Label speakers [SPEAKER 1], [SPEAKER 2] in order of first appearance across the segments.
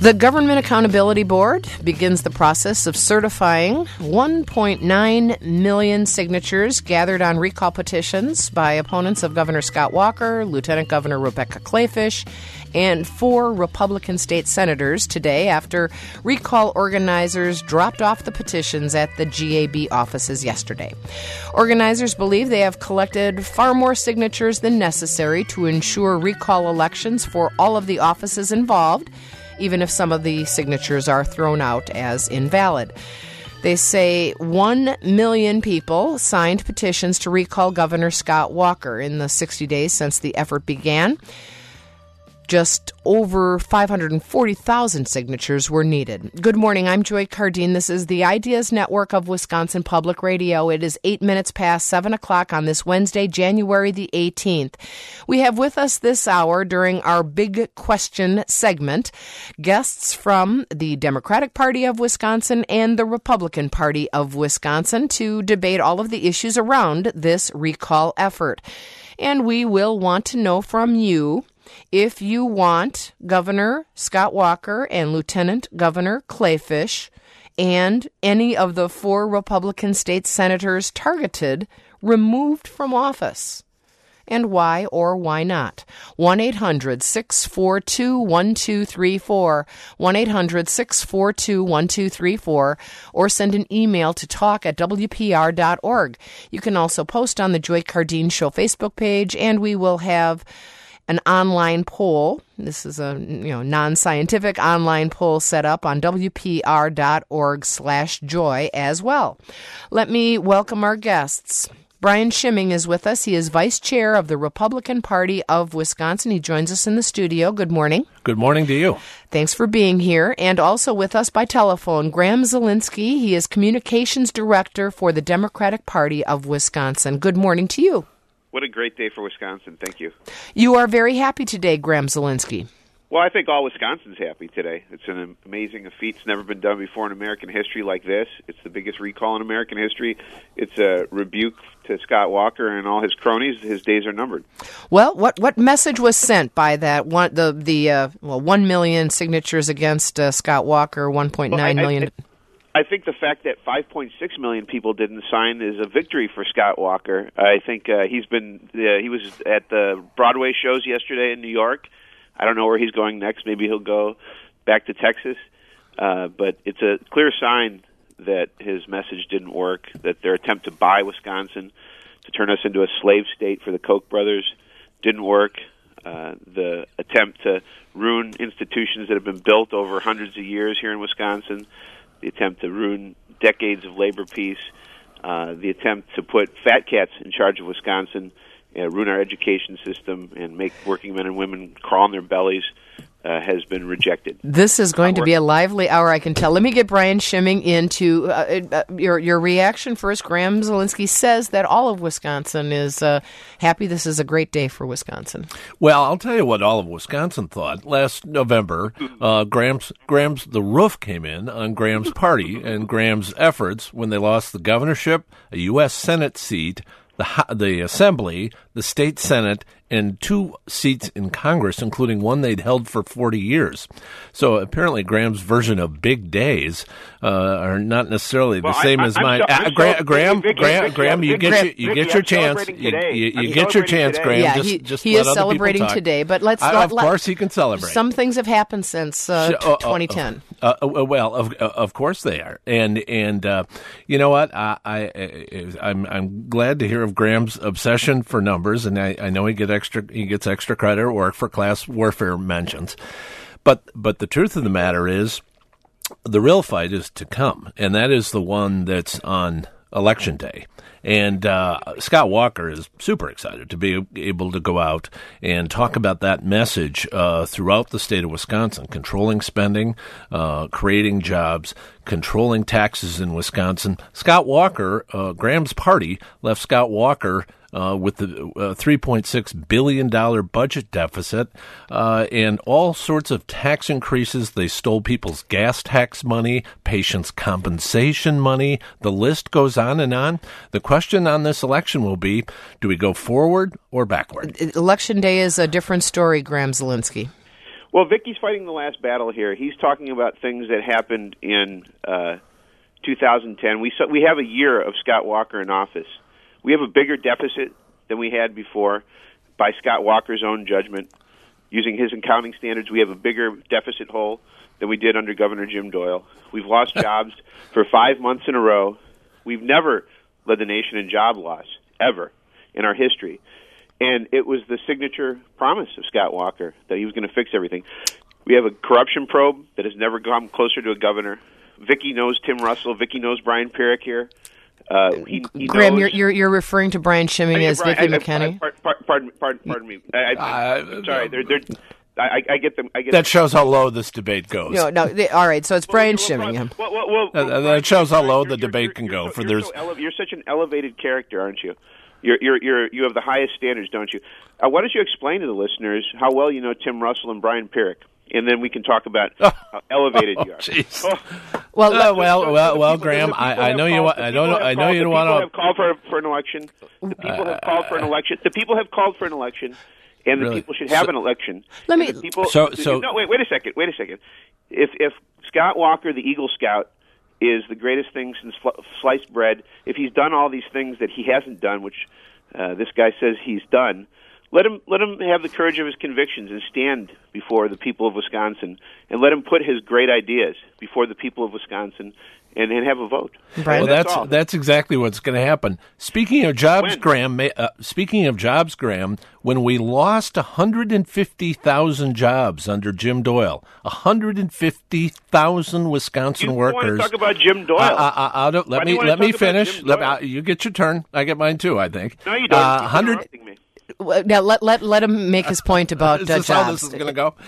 [SPEAKER 1] The Government Accountability Board begins the process of certifying 1.9 million signatures gathered on recall petitions by opponents of Governor Scott Walker, Lieutenant Governor Rebecca Kleefisch, and 4 Republican state senators today after recall organizers dropped off the petitions at the GAB offices yesterday. Organizers believe they have collected far more signatures than necessary to ensure recall elections for all of the offices involved, even if some of the signatures are thrown out as invalid. They say 1 million people signed petitions to recall Governor Scott Walker in the 60 days since the effort began. Just over 540,000 signatures were needed. Good morning. I'm Joy Cardine. This is the Ideas Network of Wisconsin Public Radio. It is 8 minutes past 7 o'clock on this Wednesday, January the 18th. We have with us this hour during our Big Question segment guests from the Democratic Party of Wisconsin and the Republican Party of Wisconsin to debate all of the issues around this recall effort. And we will want to know from you if you want Governor Scott Walker and Lieutenant Governor Kleefisch and any of the 4 Republican state senators targeted removed from office, and why or why not. 1-800-642-1234, 1-800-642-1234, or send an email to talk@wpr.org. You can also post on the Joy Cardine Show Facebook page, and we will have an online poll. This is a non-scientific online poll set up on wpr.org/joy as well. Let me welcome our guests. Brian Schimming is with us. He is vice chair of the Republican Party of Wisconsin. He joins us in the studio. Good morning.
[SPEAKER 2] Good morning to you.
[SPEAKER 1] Thanks for being here. And also with us by telephone, Graham Zielinski. He is communications director for the Democratic Party of Wisconsin. Good morning to you.
[SPEAKER 3] What a great day for Wisconsin. Thank you.
[SPEAKER 1] You are very happy today, Graham Zielinski.
[SPEAKER 3] Well, I think all Wisconsin's happy today. It's an amazing feat. It's never been done before in American history like this. It's the biggest recall in American history. It's a rebuke to Scott Walker and all his cronies. His days are numbered.
[SPEAKER 1] Well, what message was sent by that 1 million signatures against Scott Walker, 1.9 million?
[SPEAKER 3] I think the fact that 5.6 million people didn't sign is a victory for Scott Walker. I think he was at the Broadway shows yesterday in New York. I don't know where he's going next. Maybe he'll go back to Texas. But it's a clear sign that his message didn't work, that their attempt to buy Wisconsin, to turn us into a slave state for the Koch brothers, didn't work. The attempt to ruin institutions that have been built over hundreds of years here in Wisconsin, the attempt to ruin decades of labor peace, the attempt to put fat cats in charge of Wisconsin, ruin our education system, and make working men and women crawl on their bellies, has been rejected.
[SPEAKER 1] This is going to be a lively hour, I can tell. Let me get Brian Schimming into your reaction first. Graham Zielinski says that all of Wisconsin is happy. This is a great day for Wisconsin.
[SPEAKER 2] Well, I'll tell you what all of Wisconsin thought. Last November, the roof came in on Graham's party and Graham's efforts when they lost the governorship, a U.S. Senate seat, the Assembly, the State Senate, and 2 seats in Congress, including one they'd held for 40 years. So apparently Graham's version of big days are not necessarily the same as mine. Graham, you get your chance. You get your chance, Graham.
[SPEAKER 1] Yeah, he is celebrating today, but
[SPEAKER 2] of course he can celebrate.
[SPEAKER 1] Some things have happened since 2010.
[SPEAKER 2] Well, of course they are, and you know what? I'm glad to hear of Graham's obsession for numbers, and I know he gets extra credit or work for class warfare mentions, but the truth of the matter is, the real fight is to come, and that is the one that's on Election Day. And Scott Walker is super excited to be able to go out and talk about that message throughout the state of Wisconsin, controlling spending, creating jobs, controlling taxes in Wisconsin. Scott Walker, Graham's party, left Scott Walker with the $3.6 billion budget deficit and all sorts of tax increases. They stole people's gas tax money, patients' compensation money. The list goes on and on. The question on this election will be, do we go forward or backward?
[SPEAKER 1] Election day is a different story, Graham Zielinski.
[SPEAKER 3] Well, Vicky's fighting the last battle here. He's talking about things that happened in 2010. We have a year of Scott Walker in office. We have a bigger deficit than we had before by Scott Walker's own judgment. Using his accounting standards, we have a bigger deficit hole than we did under Governor Jim Doyle. We've lost jobs for 5 months in a row. We've never led the nation in job loss, ever, in our history. And it was the signature promise of Scott Walker that he was going to fix everything. We have a corruption probe that has never come closer to a governor. Vicky knows Tim Russell. Vicky knows Brian Pierrick here. He
[SPEAKER 1] Graham,
[SPEAKER 3] knows,
[SPEAKER 1] you're referring to Brian Schimming as Vicky McKinney?
[SPEAKER 3] Pardon me. Sorry. I get them.
[SPEAKER 2] That shows how low this debate goes.
[SPEAKER 1] No. All right, so it's Brian Schimming.
[SPEAKER 2] That shows how low the debate can go.
[SPEAKER 3] You're such an elevated character, aren't you? You have the highest standards, don't you? Why don't you explain to the listeners how well you know Tim Russell and Brian Pierrick, and then we can talk about how elevated you are.
[SPEAKER 2] Well, Graham, I know you want. I know you want to.
[SPEAKER 3] Have called for an election. The people have called for an election. The people have called for an election, and the people should have an election.
[SPEAKER 2] Wait
[SPEAKER 3] a second. If Scott Walker, the Eagle Scout, is the greatest thing since sliced bread, if he's done all these things that he hasn't done, which this guy says he's done, let him have the courage of his convictions and stand before the people of Wisconsin, and let him put his great ideas before the people of Wisconsin and have a vote.
[SPEAKER 1] Right.
[SPEAKER 2] Well, that's exactly what's going to happen. Speaking of jobs, Graham, when we lost 150,000 jobs under Jim Doyle, 150,000 Wisconsin workers.
[SPEAKER 3] You want to talk about Jim Doyle?
[SPEAKER 2] Let me finish. You get your turn. I get mine too, I think.
[SPEAKER 3] No, you don't.
[SPEAKER 1] Now let him make his point about
[SPEAKER 2] is this
[SPEAKER 1] jobs.
[SPEAKER 2] How this is going to go?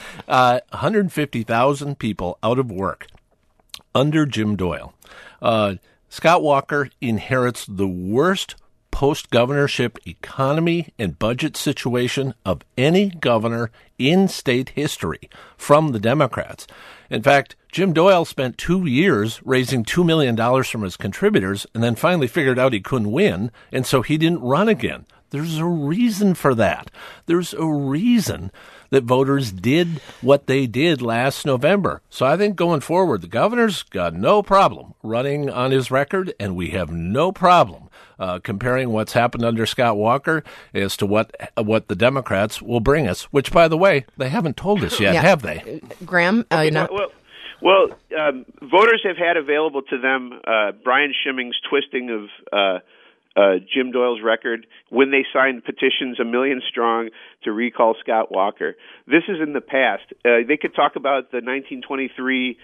[SPEAKER 2] 150,000 people out of work under Jim Doyle. Scott Walker inherits the worst post-governorship economy and budget situation of any governor in state history from the Democrats. In fact, Jim Doyle spent 2 years raising $2 million from his contributors and then finally figured out he couldn't win, and so he didn't run again. There's a reason for that. There's a reason that voters did what they did last November. So I think going forward, the governor's got no problem running on his record, and we have no problem comparing what's happened under Scott Walker as to what the Democrats will bring us, which, by the way, they haven't told us yet, have they?
[SPEAKER 1] Graham?
[SPEAKER 3] Voters have had available to them Brian Schimming's twisting of Jim Doyle's record when they signed petitions 1 million strong to recall Scott Walker. This is in the past. They could talk about the 1923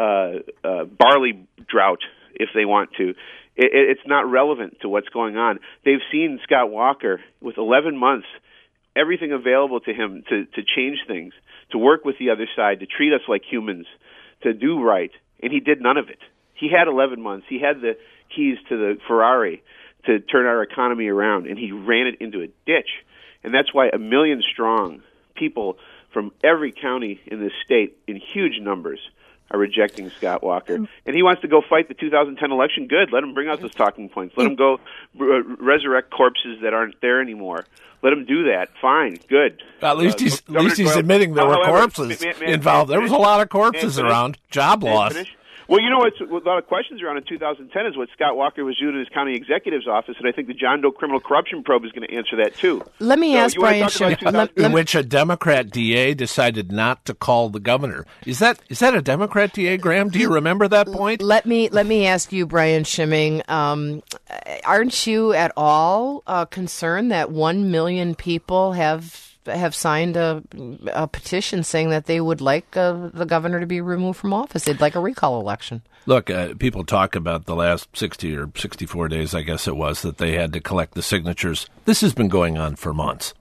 [SPEAKER 3] barley drought if they want to. It's not relevant to what's going on. They've seen Scott Walker with 11 months, everything available to him to change things, to work with the other side, to treat us like humans, to do right, and he did none of it. He had 11 months. He had the keys to the Ferrari to turn our economy around, and he ran it into a ditch. And that's why 1 million strong people from every county in this state, in huge numbers, are rejecting Scott Walker. And he wants to go fight the 2010 election. Good. Let him bring out those talking points. Let him go resurrect corpses that aren't there anymore. Let him do that. Fine. Good.
[SPEAKER 2] At least he's admitting there were corpses involved. There was a lot of corpses around. Job loss.
[SPEAKER 3] Well, you know what's a lot of questions around in 2010 is what Scott Walker was doing in his county executive's office, and I think the John Doe criminal corruption probe is going to answer that too.
[SPEAKER 1] Let me ask Brian
[SPEAKER 2] in which a Democrat DA decided not to call the governor. Is that a Democrat DA, Graham? Do you remember that point?
[SPEAKER 1] Let me ask you, Brian Schimming. Aren't you at all concerned that 1 million people have signed a petition saying that they would like the governor to be removed from office? They'd like a recall election.
[SPEAKER 2] Look, people talk about the last 60 or 64 days, I guess it was, that they had to collect the signatures. This has been going on for months.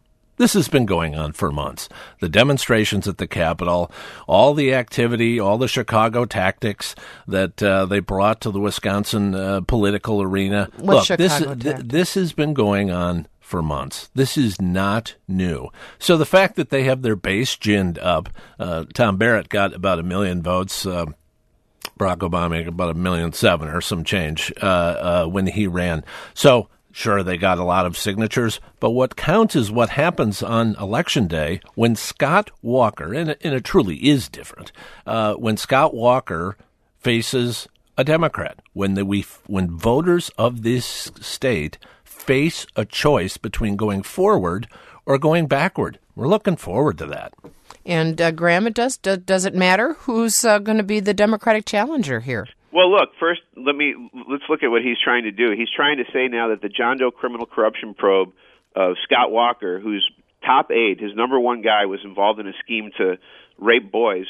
[SPEAKER 2] The demonstrations at the Capitol, all the activity, all the Chicago tactics that they brought to the Wisconsin political arena. This has been going on for months. This is not new. So the fact that they have their base ginned up, Tom Barrett got about 1 million votes, Barack Obama got about 1.7 million or some change when he ran. So Sure, they got a lot of signatures, but what counts is what happens on Election Day when Scott Walker, and it truly is different, when Scott Walker faces a Democrat, when voters of this state face a choice between going forward or going backward. We're looking forward to that.
[SPEAKER 1] And Graham, does it matter who's going to be the Democratic challenger here?
[SPEAKER 3] Well, look, first, let's look at what he's trying to do. He's trying to say now that the John Doe criminal corruption probe of Scott Walker, whose top aide, his number one guy, was involved in a scheme to rape boys.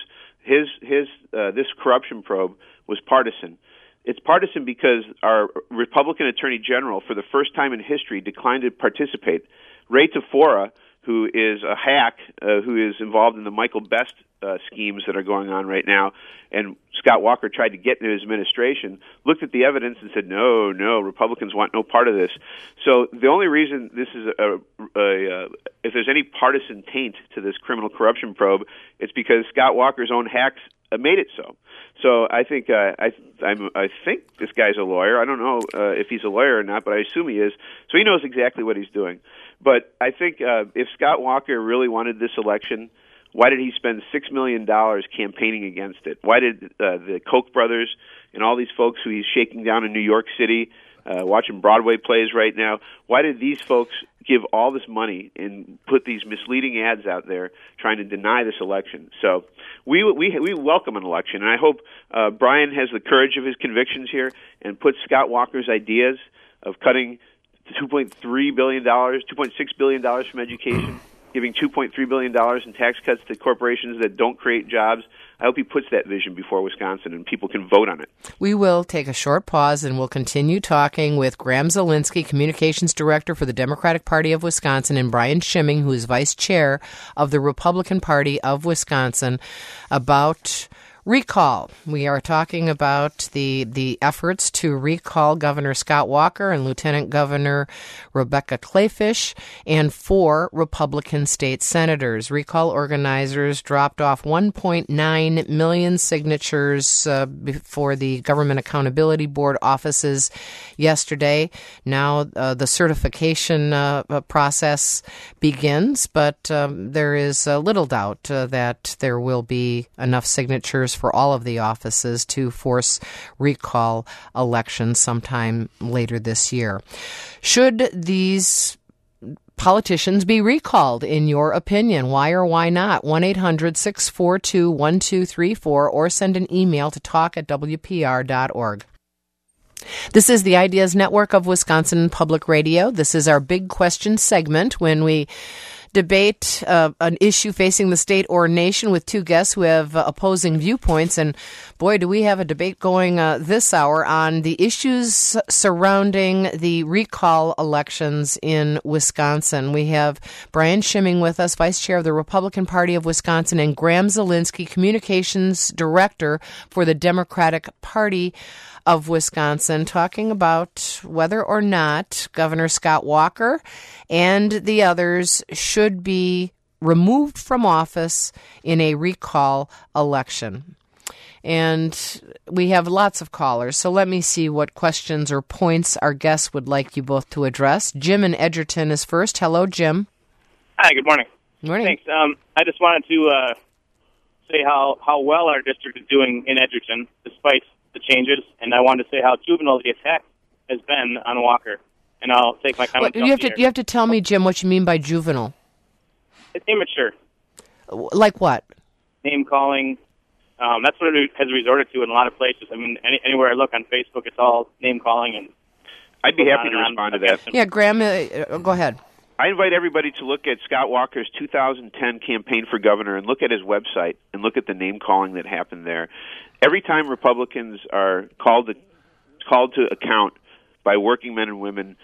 [SPEAKER 3] This corruption probe was partisan. It's partisan because our Republican Attorney General, for the first time in history, declined to participate. Ray Tafora, who is a hack, who is involved in the Michael Best schemes that are going on right now, and Scott Walker tried to get into his administration, looked at the evidence and said, no, Republicans want no part of this. So the only reason this is if there's any partisan taint to this criminal corruption probe, it's because Scott Walker's own hacks made it so. So I think I think this guy's a lawyer. I don't know if he's a lawyer or not, but I assume he is. So he knows exactly what he's doing. But I think if Scott Walker really wanted this election, why did he spend $6 million campaigning against it? Why did the Koch brothers and all these folks who he's shaking down in New York City, watching Broadway plays right now, why did these folks give all this money and put these misleading ads out there trying to deny this election? So we welcome an election, and I hope Brian has the courage of his convictions here and puts Scott Walker's ideas of cutting $2.3 billion, $2.6 billion from education, giving $2.3 billion in tax cuts to corporations that don't create jobs. I hope he puts that vision before Wisconsin and people can vote on it.
[SPEAKER 1] We will take a short pause and we'll continue talking with Graham Zielinski, Communications Director for the Democratic Party of Wisconsin, and Brian Schimming, who is Vice Chair of the Republican Party of Wisconsin, about recall. We are talking about the efforts to recall Governor Scott Walker and Lieutenant Governor Rebecca Kleefisch and 4 Republican state senators. Recall organizers dropped off 1.9 million signatures before the Government Accountability Board offices yesterday. Now the certification process begins, but there is little doubt that there will be enough signatures for all of the offices to force recall elections sometime later this year. Should these politicians be recalled, in your opinion? Why or why not? 1-800-642-1234 or send an email to talk@wpr.org. This is the Ideas Network of Wisconsin Public Radio. This is our Big Question segment when we debate an issue facing the state or nation with 2 guests who have opposing viewpoints. And boy, do we have a debate going this hour on the issues surrounding the recall elections in Wisconsin. We have Brian Schimming with us, Vice Chair of the Republican Party of Wisconsin, and Graham Zielinski, Communications Director for the Democratic Party of Wisconsin, talking about whether or not Governor Scott Walker and the others should be removed from office in a recall election. And we have lots of callers, so let me see what questions or points our guests would like you both to address. Jim in Edgerton is first. Hello, Jim.
[SPEAKER 4] Hi, good morning.
[SPEAKER 1] Morning.
[SPEAKER 4] Thanks. I just wanted to say how well our district is doing in Edgerton, despite the changes, and I wanted to say how juvenile the attack has been on Walker. And I'll take my comments.
[SPEAKER 1] You have to tell me, Jim, what you mean by juvenile.
[SPEAKER 4] It's immature.
[SPEAKER 1] Like what?
[SPEAKER 4] Name calling. That's what it has resorted to in a lot of places. I mean, anywhere I look on Facebook, it's all name calling. And
[SPEAKER 3] I'd be happy to respond to that.
[SPEAKER 1] Yeah, Graham, go ahead.
[SPEAKER 3] I invite everybody to look at Scott Walker's 2010 campaign for governor and look at his website and look at the name calling that happened there. Every time Republicans are called to account by working men and women,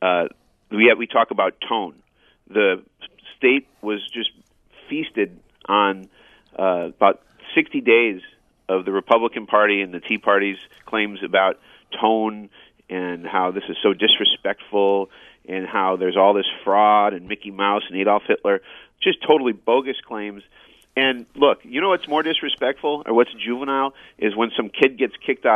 [SPEAKER 3] we talk about tone. The state was just feasted on about 60 days of the Republican Party and the Tea Party's claims about tone and how this is so disrespectful and how there's all this fraud and Mickey Mouse and Adolf Hitler, just totally bogus claims. And look, you know what's more disrespectful or what's juvenile is when some kid gets kicked out of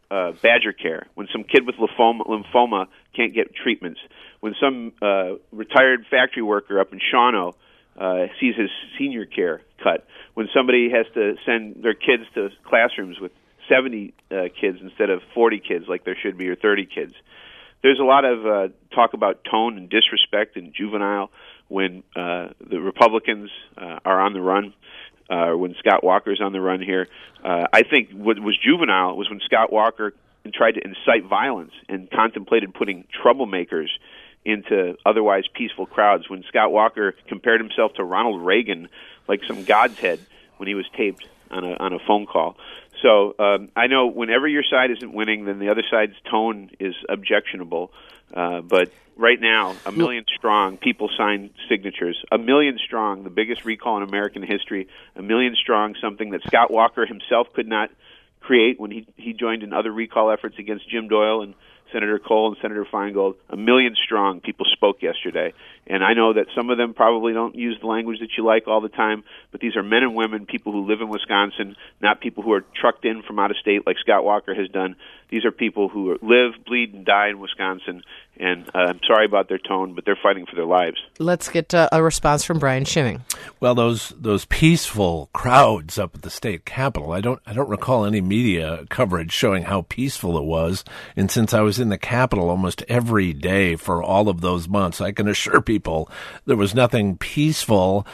[SPEAKER 3] Badger Care, when some kid with lymphoma can't get treatments, when some retired factory worker up in Shawano sees his senior care cut, when somebody has to send their kids to classrooms with 70 kids instead of 40 kids like there should be, or 30 kids. There's a lot of talk about tone and disrespect and juvenile when the Republicans are on the run, when Scott Walker's on the run here. I think what was juvenile was when Scott Walker tried to incite violence and contemplated putting troublemakers into otherwise peaceful crowds, when Scott Walker compared himself to Ronald Reagan like some god's head when he was taped on a phone call. So I know whenever your side isn't winning, then the other side's tone is objectionable. But right now, 1 million strong people signed signatures. 1 million strong, the biggest recall in American history. 1 million strong, something that Scott Walker himself could not create when he joined in other recall efforts against Jim Doyle and Senator Cole and Senator Feingold. 1 million strong people spoke yesterday. And I know that some of them probably don't use the language that you like all the time, but these are men and women, people who live in Wisconsin, not people who are trucked in from out of state like Scott Walker has done. These are people who live, bleed, and die in Wisconsin, and I'm sorry about their tone, but they're fighting for their lives.
[SPEAKER 1] Let's get a response from Brian Schimming.
[SPEAKER 2] Well, those peaceful crowds up at the state capitol, I don't recall any media coverage showing how peaceful it was. And since I was in the Capitol almost every day for all of those months, I can assure people there was nothing peaceful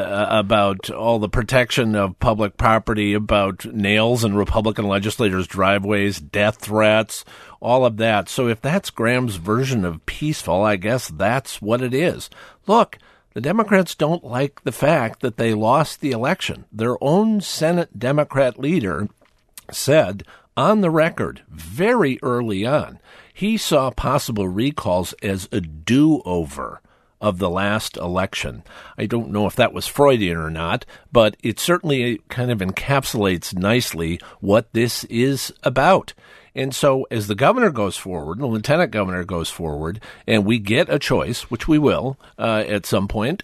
[SPEAKER 2] about all the protection of public property, about nails in Republican legislators' driveways, death threats, all of that. So if that's Graham's version of peaceful, I guess that's what it is. Look, the Democrats don't like the fact that they lost the election. Their own Senate Democrat leader said on the record very early on, he saw possible recalls as a do-over of the last election. I don't know if that was Freudian or not, but it certainly kind of encapsulates nicely what this is about. And so as the governor goes forward, the lieutenant governor goes forward, and we get a choice, which we will at some point,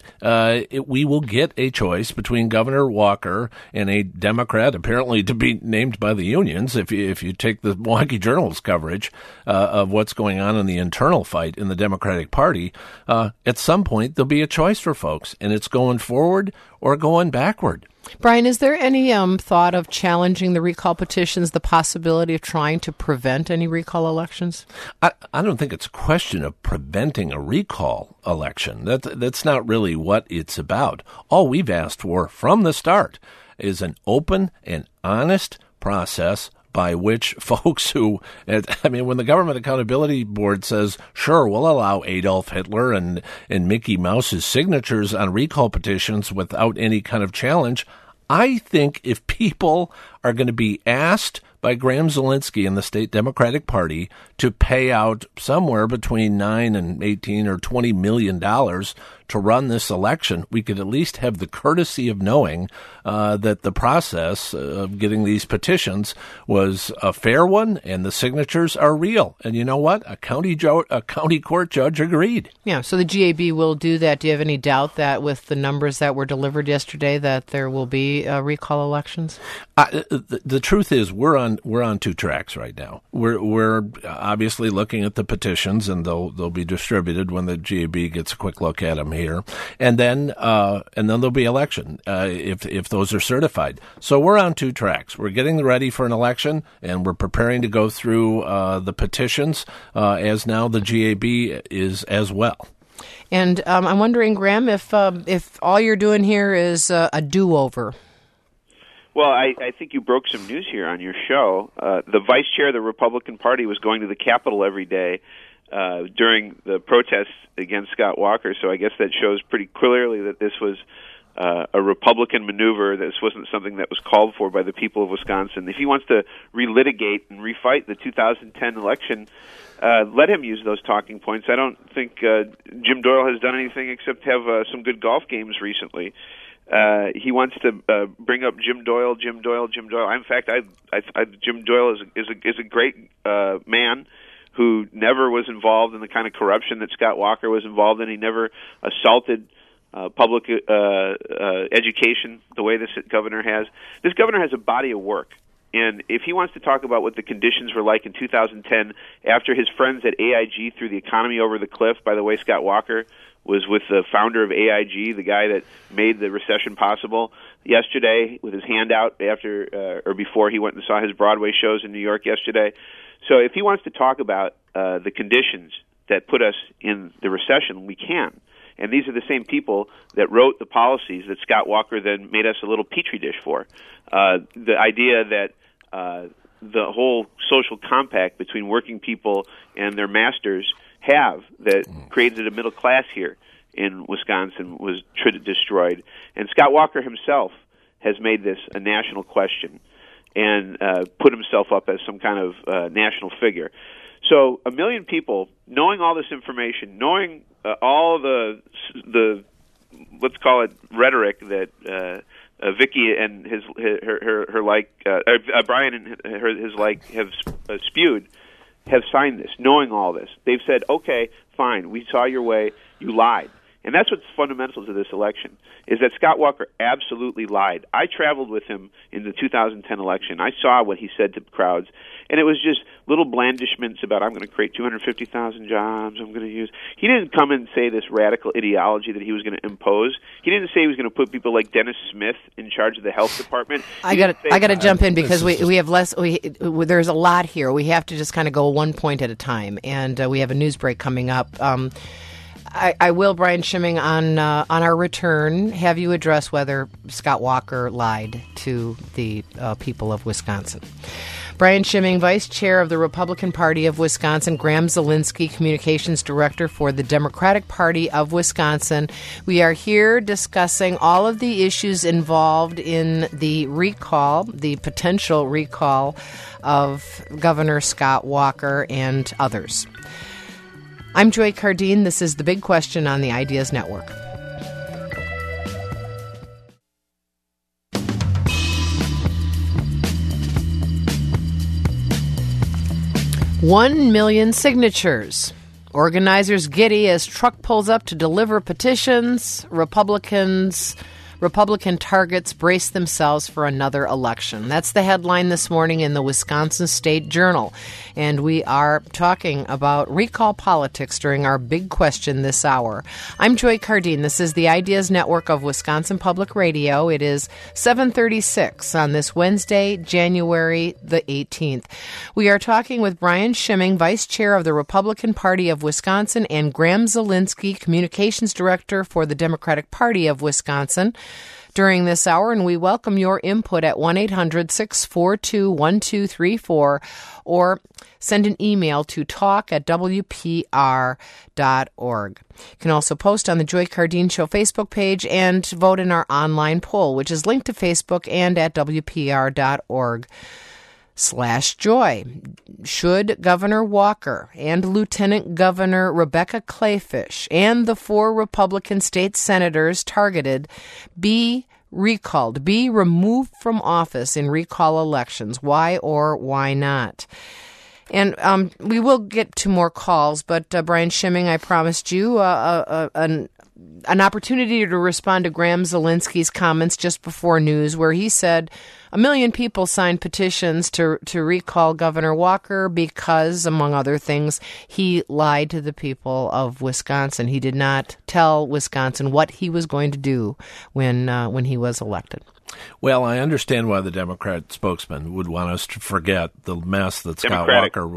[SPEAKER 2] we will get a choice between Governor Walker and a Democrat, apparently to be named by the unions, if you take the Milwaukee Journal's coverage of what's going on in the internal fight in the Democratic Party. At some point, there'll be a choice for folks, and it's going forward or going backward.
[SPEAKER 1] Brian, is there any thought of challenging the recall petitions, the possibility of trying to prevent any recall elections?
[SPEAKER 2] I don't think it's a question of preventing a recall election. That's not really what it's about. All we've asked for from the start is an open and honest process by which folks who, when the Government Accountability Board says, sure, we'll allow Adolf Hitler and Mickey Mouse's signatures on recall petitions without any kind of challenge, I think if people are going to be asked by Graham Zielinski and the state Democratic Party to pay out somewhere between $9 and $18 or $20 million to run this election, we could at least have the courtesy of knowing that the process of getting these petitions was a fair one and the signatures are real. And you know what? A county court judge agreed.
[SPEAKER 1] Yeah, so the GAB will do that. Do you have any doubt that with the numbers that were delivered yesterday that there will be recall elections?
[SPEAKER 2] The truth is we're on two tracks right now. We're obviously looking at the petitions, and they'll be distributed when the GAB gets a quick look at them here, and then there'll be election if those are certified. So we're on two tracks. We're getting ready for an election, and we're preparing to go through the petitions as now the GAB is as well.
[SPEAKER 1] And I'm wondering, Graham, if all you're doing here is a do-over.
[SPEAKER 3] Well, I think you broke some news here on your show. The vice chair of the Republican Party was going to the Capitol every day during the protests against Scott Walker, so I guess that shows pretty clearly that this was a Republican maneuver. This wasn't something that was called for by the people of Wisconsin. If he wants to relitigate and refight the 2010 election, let him use those talking points. I don't think Jim Doyle has done anything except have some good golf games recently. He wants to bring up Jim Doyle. In fact, Jim Doyle is a great man who never was involved in the kind of corruption that Scott Walker was involved in. He never assaulted public education the way this governor has. This governor has a body of work And if he wants to talk about what the conditions were like in 2010 after his friends at AIG threw the economy over the cliff, by the way, Scott Walker was with the founder of AIG, the guy that made the recession possible, yesterday with his hand out after or before he went and saw his Broadway shows in New York yesterday. So if he wants to talk about the conditions that put us in the recession, we can. And these are the same people that wrote the policies that Scott Walker then made us a little petri dish for. The idea that the whole social compact between working people and their masters have that created a middle class here in Wisconsin was destroyed. And Scott Walker himself has made this a national question and put himself up as some kind of national figure. So 1 million people, knowing all this information, knowing all the let's call it rhetoric that Vicky and her like Brian and his like have spewed, have signed this, knowing all this. They've said, okay, fine, we saw your way, you lied. And that's what's fundamental to this election, is that Scott Walker absolutely lied. I traveled with him in the 2010 election. I saw what he said to crowds, and it was just little blandishments about, I'm going to create 250,000 jobs, I'm going to use... He didn't come and say this radical ideology that he was going to impose. He didn't say he was going to put people like Dennis Smith in charge of the health department.
[SPEAKER 1] I got to jump in because we have less... there's a lot here. We have to just kind of go one point at a time, and we have a news break coming up. I will, Brian Schimming, on our return, have you address whether Scott Walker lied to the people of Wisconsin. Brian Schimming, Vice Chair of the Republican Party of Wisconsin, Graham Zielinski, Communications Director for the Democratic Party of Wisconsin. We are here discussing all of the issues involved in the recall, the potential recall of Governor Scott Walker and others. I'm Joy Cardine. This is The Big Question on the Ideas Network. $1 million signatures. Organizers giddy as truck pulls up to deliver petitions. Republican targets brace themselves for another election. That's the headline this morning in the Wisconsin State Journal. And we are talking about recall politics during our big question this hour. I'm Joy Cardine. This is the Ideas Network of Wisconsin Public Radio. It is 7:36 on this Wednesday, January the 18th. We are talking with Brian Schimming, Vice Chair of the Republican Party of Wisconsin, and Graham Zielinski, Communications Director for the Democratic Party of Wisconsin, during this hour, and we welcome your input at 1-800-642-1234 or send an email to talk@wpr.org. You can also post on the Joy Cardine Show Facebook page and vote in our online poll, which is linked to Facebook and at wpr.org/joy. Should Governor Walker and Lieutenant Governor Rebecca Kleefisch and the 4 Republican state senators targeted be recalled, be removed from office in recall elections? Why or why not? And we will get to more calls, but Brian Schimming, I promised you an opportunity to respond to Graham Zielinski's comments just before news, where he said 1 million people signed petitions to recall Governor Walker because, among other things, he lied to the people of Wisconsin. He did not tell Wisconsin what he was going to do when he was elected.
[SPEAKER 2] Well, I understand why the Democrat spokesman would want us to forget the mess that Scott Walker,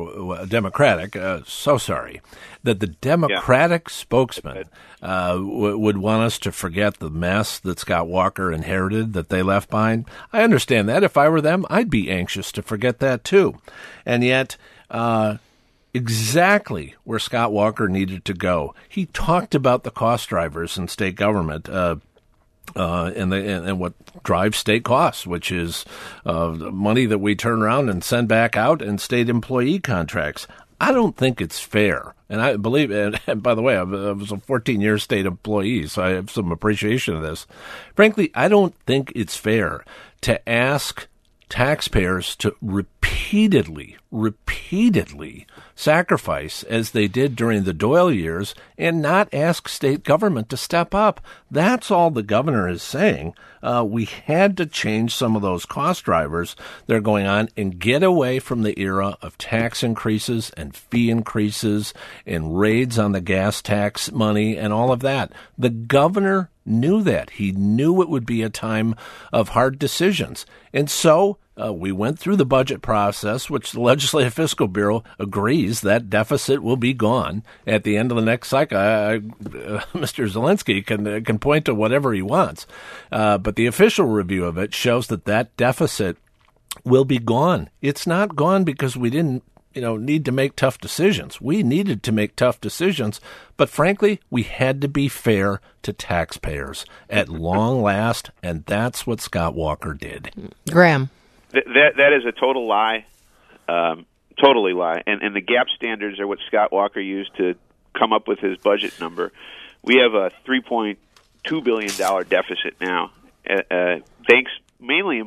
[SPEAKER 2] that the Democratic spokesman would want us to forget the mess that Scott Walker inherited, that they left behind. I understand that. If I were them, I'd be anxious to forget that too. And yet, exactly where Scott Walker needed to go. He talked about the cost drivers in state government, and what drives state costs, which is money that we turn around and send back out in state employee contracts. I don't think it's fair. And I believe, and by the way, I was a 14-year state employee, so I have some appreciation of this. Frankly, I don't think it's fair to ask taxpayers to repeatedly sacrifice, as they did during the Doyle years, and not ask state government to step up. That's all the governor is saying. We had to change some of those cost drivers that are going on and get away from the era of tax increases and fee increases and raids on the gas tax money and all of that. The governor knew that. He knew it would be a time of hard decisions. And so we went through the budget process, which the Legislative Fiscal Bureau agrees that deficit will be gone at the end of the next cycle. Mr. Zelensky can point to whatever he wants, but the official review of it shows that deficit will be gone. It's not gone because we didn't need to make tough decisions. We needed to make tough decisions, but frankly, we had to be fair to taxpayers at long last, and that's what Scott Walker did.
[SPEAKER 1] Graham.
[SPEAKER 3] That is a total lie, totally lie. And the gap standards are what Scott Walker used to come up with his budget number. We have a $3.2 billion deficit now, thanks mainly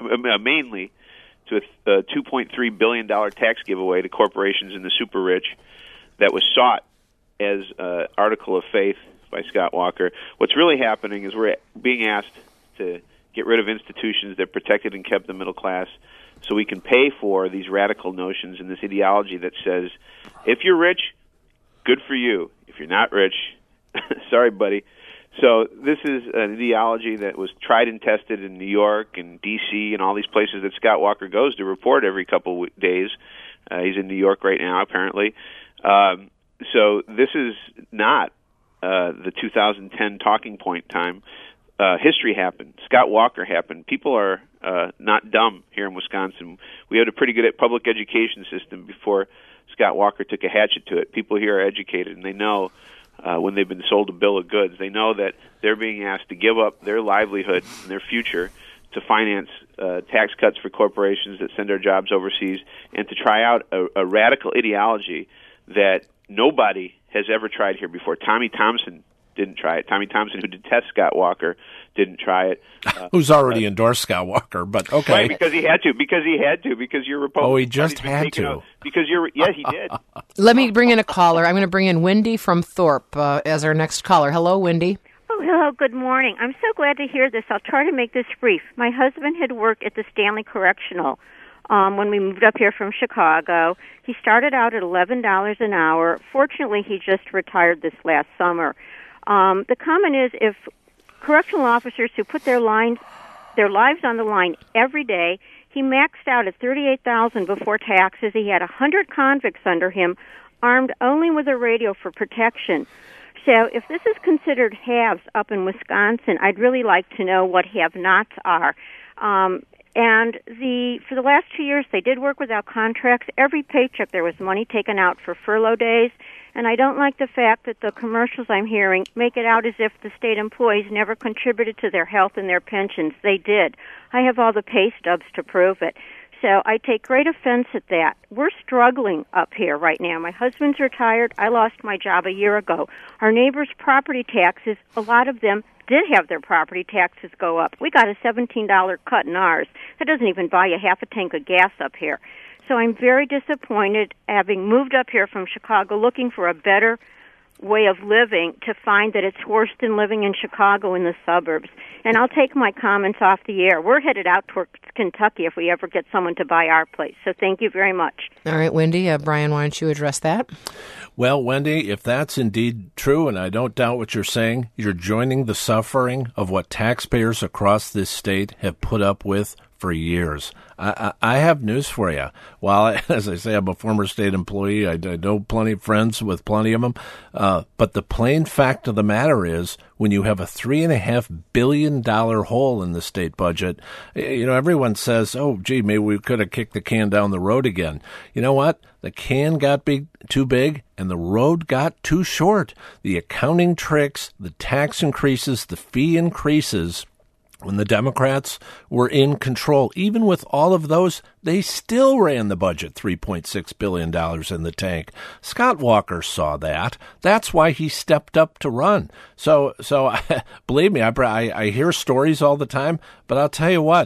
[SPEAKER 3] to a $2.3 billion tax giveaway to corporations and the super rich that was sought as an article of faith by Scott Walker. What's really happening is we're being asked to get rid of institutions that protected and kept the middle class so we can pay for these radical notions and this ideology that says, if you're rich, good for you. If you're not rich, sorry, buddy. So this is an ideology that was tried and tested in New York and D.C. and all these places that Scott Walker goes to report every couple of days. He's in New York right now, apparently. So this is not the 2010 talking point time. History happened. Scott Walker happened. People are not dumb here in Wisconsin. We had a pretty good public education system before Scott Walker took a hatchet to it. People here are educated, and they know when they've been sold a bill of goods, they know that they're being asked to give up their livelihood and their future to finance tax cuts for corporations that send their jobs overseas and to try out a radical ideology that nobody has ever tried here before. Tommy Thompson didn't try it. Tommy Thompson, who detests Scott Walker, didn't try it.
[SPEAKER 2] Who's already endorsed Scott Walker, but okay.
[SPEAKER 3] Right, because he had to. Because you're Republican.
[SPEAKER 2] Oh, he just had to.
[SPEAKER 3] Yes, he did.
[SPEAKER 1] Let me bring in a caller. I'm going to bring in Wendy from Thorpe as our next caller. Hello, Wendy.
[SPEAKER 5] Oh, hello. Good morning. I'm so glad to hear this. I'll try to make this brief. My husband had worked at the Stanley Correctional when we moved up here from Chicago. He started out at $11 an hour. Fortunately, he just retired this last summer. The comment is, if correctional officers who put their lives on the line every day, he maxed out at $38,000 before taxes. He had 100 convicts under him, armed only with a radio for protection. So if this is considered haves up in Wisconsin, I'd really like to know what have-nots are. For the last 2 years, they did work without contracts. Every paycheck, there was money taken out for furlough days. And I don't like the fact that the commercials I'm hearing make it out as if the state employees never contributed to their health and their pensions. They did. I have all the pay stubs to prove it. So I take great offense at that. We're struggling up here right now. My husband's retired. I lost my job a year ago. Our neighbors' property taxes, a lot of them did have their property taxes go up. We got a $17 cut in ours. That doesn't even buy you half a tank of gas up here. So I'm very disappointed, having moved up here from Chicago looking for a better way of living, to find that it's worse than living in Chicago in the suburbs. And I'll take my comments off the air. We're headed out towards Kentucky if we ever get someone to buy our place. So thank you very much.
[SPEAKER 1] All right, Wendy. Brian, why don't you address that?
[SPEAKER 2] Well, Wendy, if that's indeed true, and I don't doubt what you're saying, you're joining the suffering of what taxpayers across this state have put up with for years. I have news for you. While, as I say, I'm a former state employee, I know plenty of friends with plenty of them, but the plain fact of the matter is, when you have a $3.5 billion hole in the state budget, everyone says, oh, gee, maybe we could have kicked the can down the road again. You know what? The can got too big, and the road got too short. The accounting tricks, the tax increases, the fee increases, when the Democrats were in control, even with all of those, they still ran the budget $3.6 billion in the tank. Scott Walker saw that. That's why he stepped up to run. So believe me, I hear stories all the time, but I'll tell you what,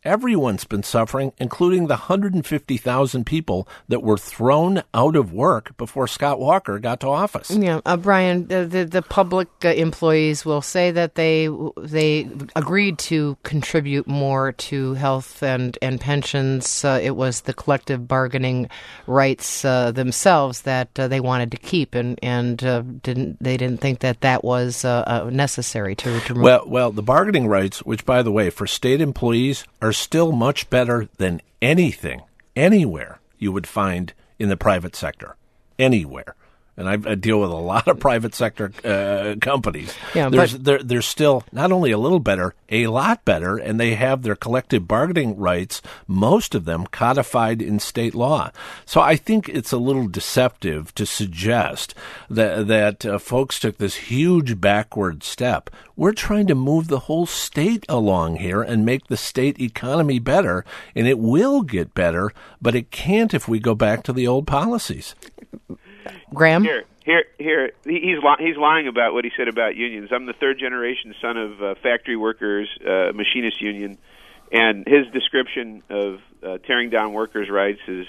[SPEAKER 2] Everyone's been suffering, including the 150,000 people that were thrown out of work before Scott Walker got to office.
[SPEAKER 1] Yeah, Brian, the public employees will say that they agreed to contribute more to health and pensions. It was the collective bargaining rights themselves that they wanted to keep, and didn't think that was necessary to remove.
[SPEAKER 2] Well, the bargaining rights, which, by the way, for state employees are still much better than anything, anywhere you would find in the private sector, anywhere. And I deal with a lot of private sector companies. Yeah, they're still not only a little better, a lot better, and they have their collective bargaining rights, most of them codified in state law. So I think it's a little deceptive to suggest that folks took this huge backward step. We're trying to move the whole state along here and make the state economy better, and it will get better, but it can't if we go back to the old policies.
[SPEAKER 1] Graham?
[SPEAKER 3] Here. He's lying about what he said about unions. I'm the third generation son of factory workers, machinist union, and his description of tearing down workers' rights is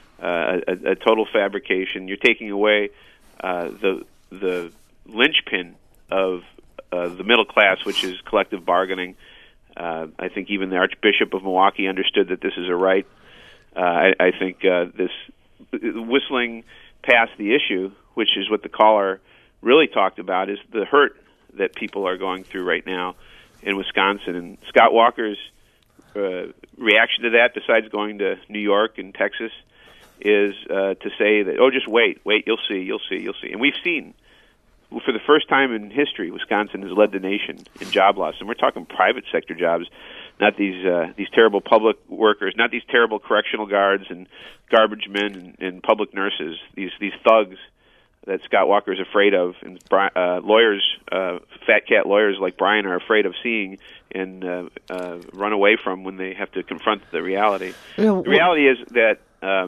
[SPEAKER 3] a total fabrication. You're taking away the linchpin of the middle class, which is collective bargaining. I think even the Archbishop of Milwaukee understood that this is a right. I think this whistling past the issue, which is what the caller really talked about, is the hurt that people are going through right now in Wisconsin. And Scott Walker's reaction to that, besides going to New York and Texas, is to say that, just wait, you'll see. And we've seen, for the first time in history, Wisconsin has led the nation in job loss. And we're talking private sector jobs, not these terrible public workers, not these terrible correctional guards and garbage men and public nurses, these thugs that Scott Walker is afraid of, and lawyers, fat cat lawyers like Brian, are afraid of seeing and run away from when they have to confront the reality. The reality is that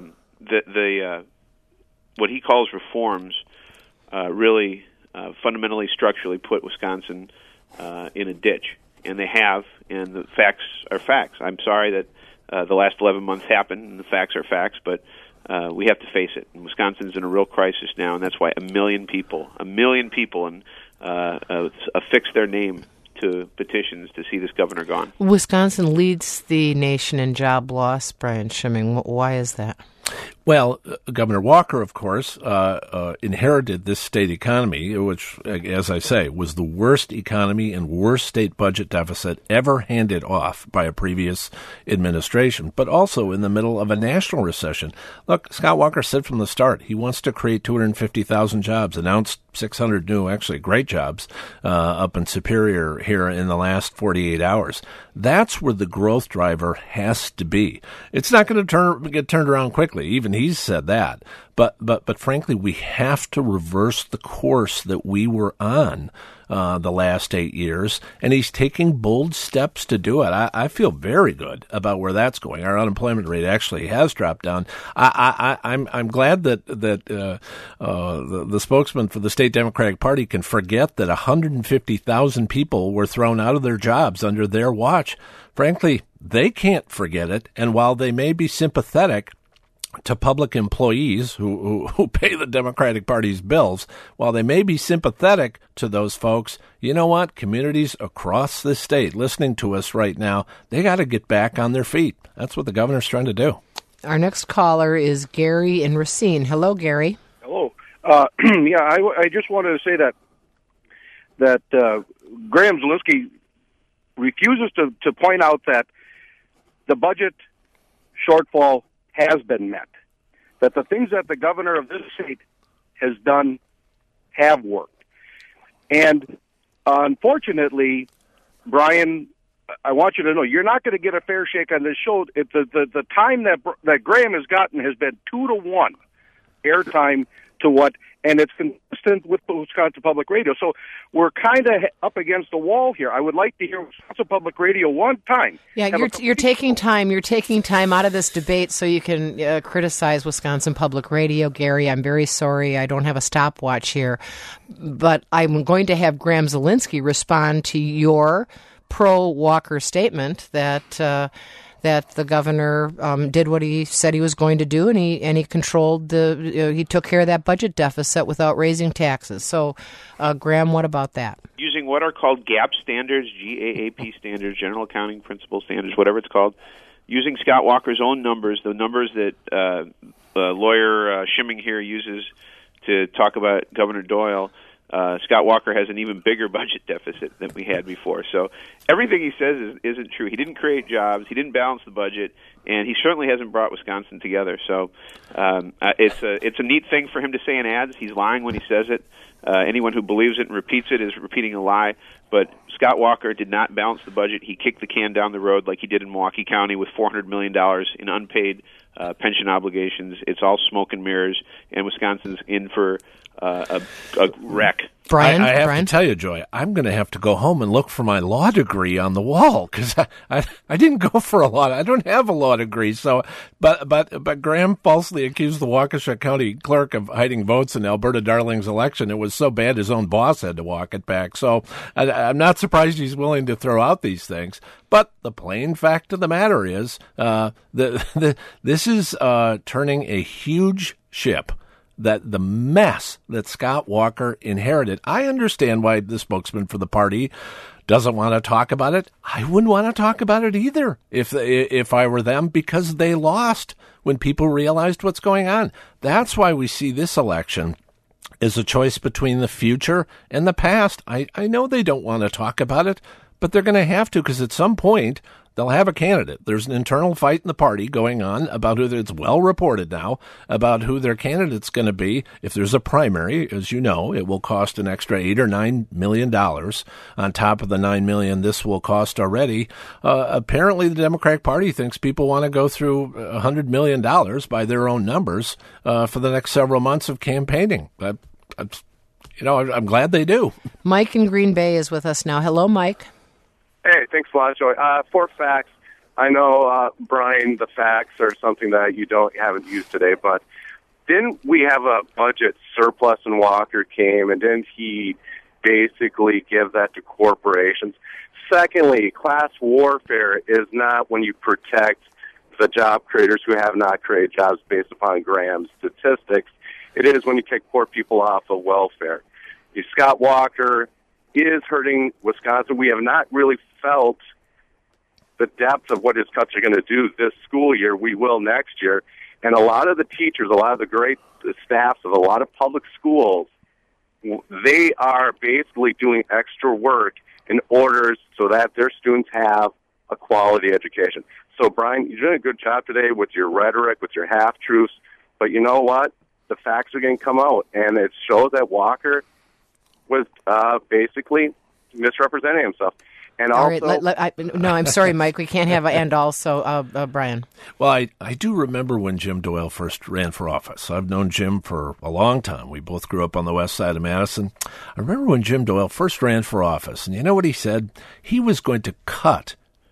[SPEAKER 3] the what he calls reforms really fundamentally, structurally put Wisconsin in a ditch. And they have, and the facts are facts. I'm sorry that the last 11 months happened, and the facts are facts, but we have to face it. And Wisconsin's in a real crisis now, and that's why a million people, affix their name to petitions to see this governor gone.
[SPEAKER 1] Wisconsin leads the nation in job loss, Brian Schimming. Why is that?
[SPEAKER 2] Well, Governor Walker, of course, inherited this state economy, which, as I say, was the worst economy and worst state budget deficit ever handed off by a previous administration, but also in the middle of a national recession. Look, Scott Walker said from the start he wants to create 250,000 jobs, announced 600 new, actually great jobs, up in Superior here in the last 48 hours. That's where the growth driver has to be. It's not going to get turned around quickly. Even he's said that. But frankly, we have to reverse the course that we were on the last 8 years, and he's taking bold steps to do it. I feel very good about where that's going. Our unemployment rate actually has dropped down. I'm glad that the spokesman for the state Democratic Party can forget that 150,000 people were thrown out of their jobs under their watch. Frankly, they can't forget it, and while they may be sympathetic to public employees who pay the Democratic Party's bills, while they may be sympathetic to those folks, you know what? Communities across this state listening to us right now, they got to get back on their feet. That's what the governor's trying to do. Our
[SPEAKER 1] next caller is Gary in Racine. Hello, Gary.
[SPEAKER 6] Hello. I just wanted to say that Graham Zielinski refuses to point out that the budget shortfall has been met, that the things that the governor of this state has done have worked. And unfortunately, Brian, I want you to know, you're not going to get a fair shake on this show. The time that Graham has gotten has been 2-to-1 airtime to what, and it's consistent with Wisconsin Public Radio. So we're kind of up against the wall here. I would like to hear Wisconsin Public Radio one time.
[SPEAKER 1] Yeah, you're taking time. You're taking time out of this debate so you can criticize Wisconsin Public Radio, Gary. I'm very sorry. I don't have a stopwatch here, but I'm going to have Graham Zielinski respond to your pro-Walker statement that that the governor did what he said he was going to do, and he controlled he took care of that budget deficit without raising taxes. So, Graham, what about that?
[SPEAKER 3] Using what are called GAAP standards, GAAP standards, General Accounting Principles standards, whatever it's called, using Scott Walker's own numbers, the numbers that lawyer Schimming here uses to talk about Governor Doyle, Scott Walker has an even bigger budget deficit than we had before. So everything he says isn't true. He didn't create jobs. He didn't balance the budget, and he certainly hasn't brought Wisconsin together. So it's a neat thing for him to say in ads. He's lying when he says it. Anyone who believes it and repeats it is repeating a lie. But Scott Walker did not balance the budget. He kicked the can down the road like he did in Milwaukee County with $400 million in unpaid pension obligations. It's all smoke and mirrors, and Wisconsin's in for a wreck.
[SPEAKER 1] Brian,
[SPEAKER 2] I have to tell you, Joy, I'm going to have to go home and look for my law degree on the wall because I didn't go for a law. I don't have a law degree. So, but Graham falsely accused the Waukesha County clerk of hiding votes in Alberta Darling's election. It was so bad his own boss had to walk it back. So I'm not surprised he's willing to throw out these things. But the plain fact of the matter is this is turning a huge ship. That the mess that Scott Walker inherited, I understand why the spokesman for the party doesn't want to talk about it. I wouldn't want to talk about it either if I were them, because they lost when people realized what's going on. That's why we see this election as a choice between the future and the past. I know they don't want to talk about it, but they're going to have to, because at some point they'll have a candidate. There's an internal fight in the party going on about it's well reported now about who their candidate's going to be. If there's a primary, as you know, it will cost an extra $8 or $9 million on top of the $9 million this will cost already. Apparently, the Democratic Party thinks people want to go through $100 million by their own numbers for the next several months of campaigning. I'm glad they do.
[SPEAKER 1] Mike in Green Bay is with us now. Hello, Mike.
[SPEAKER 7] Hey, thanks a lot, Joy. 4 facts. I know, Brian, the facts are something that you haven't used today, but didn't we have a budget surplus when Walker came, and didn't he basically give that to corporations? Secondly, class warfare is not when you protect the job creators who have not created jobs based upon Graham's statistics. It is when you kick poor people off of welfare. Scott Walker is hurting Wisconsin. We have not really felt the depth of what his cuts are going to do this school year. We will next year. And a lot of the teachers, a lot of the great staffs of a lot of public schools, they are basically doing extra work in order so that their students have a quality education. So, Brian, you're doing a good job today with your rhetoric, with your half-truths. But you know what? The facts are going to come out, and it shows that Walker was basically misrepresenting himself. And
[SPEAKER 1] all
[SPEAKER 7] also,
[SPEAKER 1] right, no, I'm sorry, Mike. We can't have and also, Brian.
[SPEAKER 2] Well, I do remember when Jim Doyle first ran for office. I've known Jim for a long time. We both grew up on the west side of Madison. I remember when Jim Doyle first ran for office, and you know what he said? He was going to cut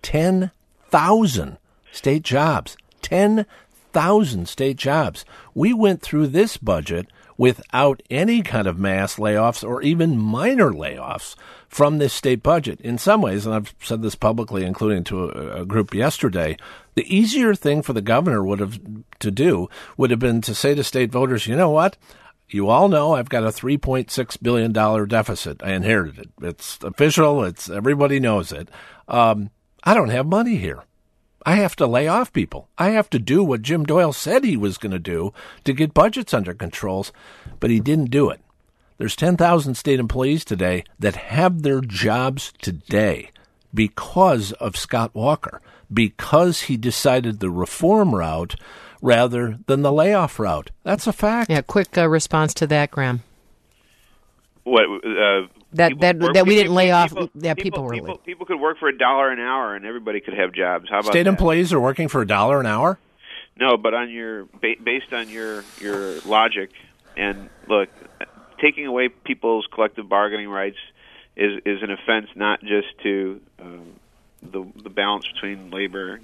[SPEAKER 2] 10,000 state jobs. 10,000 state jobs. We went through this budget without any kind of mass layoffs or even minor layoffs from this state budget. In some ways, and I've said this publicly, including to a group yesterday, the easier thing for the governor would have been to say to state voters, you know what? You all know I've got a $3.6 billion deficit. I inherited it. It's official. Everybody knows it. I don't have money here. I have to lay off people. I have to do what Jim Doyle said he was going to do to get budgets under controls, but he didn't do it. There's 10,000 state employees today that have their jobs today because of Scott Walker, because he decided the reform route rather than the layoff route. That's a fact.
[SPEAKER 1] Yeah, quick response to that, Graham.
[SPEAKER 3] What?
[SPEAKER 1] That we didn't lay off. People were.
[SPEAKER 3] People could work for $1 an hour, and everybody could have jobs. How about
[SPEAKER 2] state
[SPEAKER 3] that?
[SPEAKER 2] Employees are working for $1 an hour?
[SPEAKER 3] No, but on based on your logic, and look, taking away people's collective bargaining rights is an offense not just to the balance between labor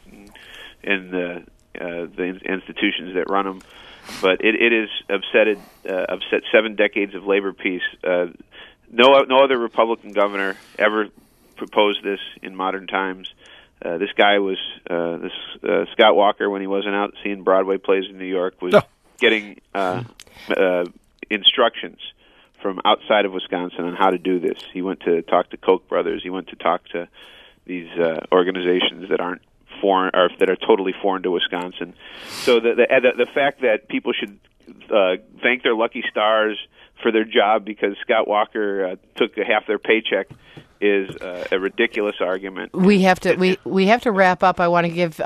[SPEAKER 3] and the institutions that run them, but it is upset 7 decades of labor peace. No other Republican governor ever proposed this in modern times. This guy was Scott Walker, when he wasn't out seeing Broadway plays in New York, was getting instructions from outside of Wisconsin on how to do this. He went to talk to Koch brothers. He went to talk to these organizations that aren't foreign, or that are totally foreign to Wisconsin. So the fact that people should thank their lucky stars for their job because Scott Walker took half their paycheck is a ridiculous argument.
[SPEAKER 1] We have to wrap up. I want to give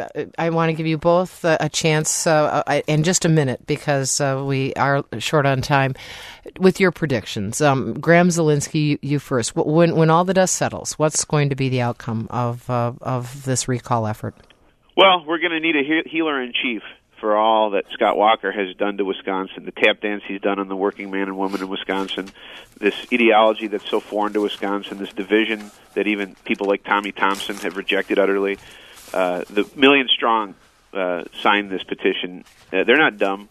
[SPEAKER 1] you both a chance in just a minute because we are short on time. With your predictions, Graham Zielinski, you first. When all the dust settles, what's going to be the outcome of this recall effort?
[SPEAKER 3] Well, we're going to need a healer in chief for all that Scott Walker has done to Wisconsin, the tap dance he's done on the working man and woman in Wisconsin, this ideology that's so foreign to Wisconsin, this division that even people like Tommy Thompson have rejected utterly. The Million Strong signed this petition. They're not dumb.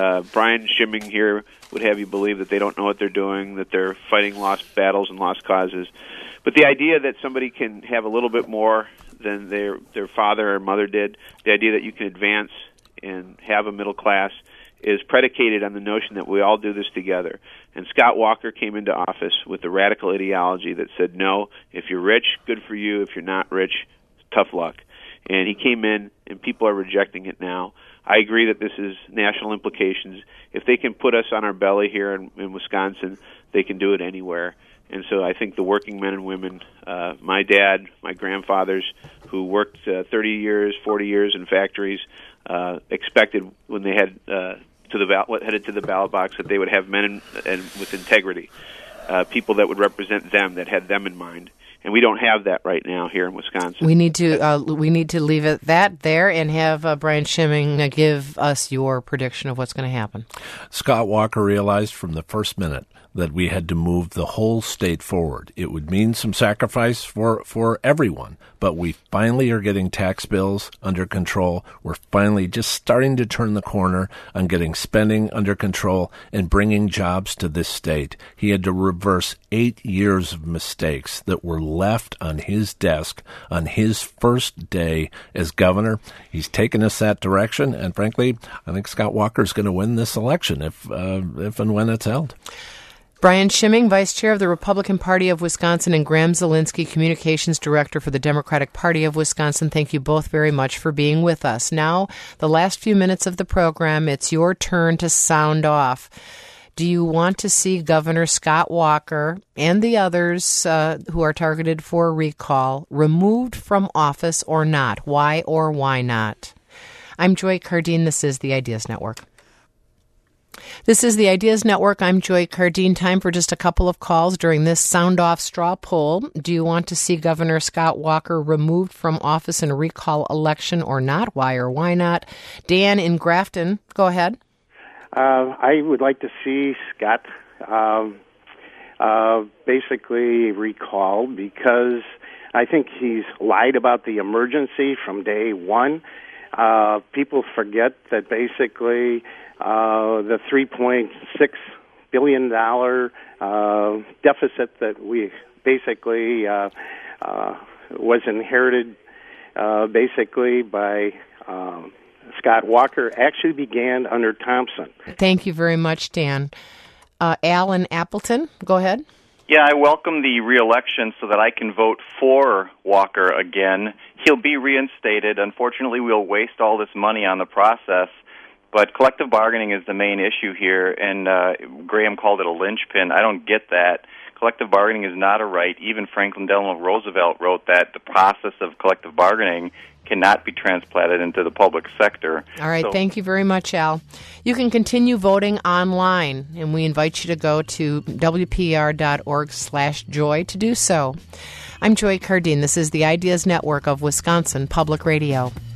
[SPEAKER 3] Brian Schimming here would have you believe that they don't know what they're doing, that they're fighting lost battles and lost causes. But the idea that somebody can have a little bit more than their father or mother did, the idea that you can advance and have a middle class, is predicated on the notion that we all do this together. And Scott Walker came into office with a radical ideology that said, no, if you're rich, good for you. If you're not rich, tough luck. And he came in, and people are rejecting it now. I agree that this is national implications. If they can put us on our belly here in Wisconsin, they can do it anywhere. And so I think the working men and women, my dad, my grandfathers, who worked 30 years, 40 years in factories, expected when they headed to the ballot box that they would have men and with integrity, people that would represent them, that had them in mind. And we don't have that right now here in Wisconsin.
[SPEAKER 1] We need to leave it there and have Brian Schimming give us your prediction of what's going to happen.
[SPEAKER 2] Scott Walker realized from the first minute that we had to move the whole state forward. It would mean some sacrifice for everyone, but we finally are getting tax bills under control. We're finally just starting to turn the corner on getting spending under control and bringing jobs to this state. He had to reverse 8 years of mistakes that were left on his desk on his first day as governor. He's taken us that direction, and frankly, I think Scott Walker is going to win this election if and when it's held.
[SPEAKER 1] Brian Schimming, Vice Chair of the Republican Party of Wisconsin, and Graham Zielinski, Communications Director for the Democratic Party of Wisconsin, thank you both very much for being with us. Now, the last few minutes of the program, it's your turn to sound off. Do you want to see Governor Scott Walker and the others who are targeted for a recall removed from office or not? Why or why not? I'm Joy Cardine. This is the Ideas Network. This is the Ideas Network. I'm Joy Cardine. Time for just a couple of calls during this sound-off straw poll. Do you want to see Governor Scott Walker removed from office in a recall election or not? Why or why not? Dan in Grafton, go ahead.
[SPEAKER 8] I would like to see Scott basically recalled because I think he's lied about the emergency from day one. People forget that basically the $3.6 billion deficit that we basically was inherited basically by Scott Walker actually began under Thompson.
[SPEAKER 1] Thank you very much, Dan. Al in Appleton, go ahead.
[SPEAKER 9] Yeah, I welcome the re-election so that I can vote for Walker again. He'll be reinstated. Unfortunately, we'll waste all this money on the process, but collective bargaining is the main issue here, and Graham called it a linchpin. I don't get that. Collective bargaining is not a right. Even Franklin Delano Roosevelt wrote that the process of collective bargaining cannot be transplanted into the public sector.
[SPEAKER 1] All right, thank you very much, Al. You can continue voting online, and we invite you to go to wpr.org/joy to do so. I'm Joy Cardine. This is the Ideas Network of Wisconsin Public Radio.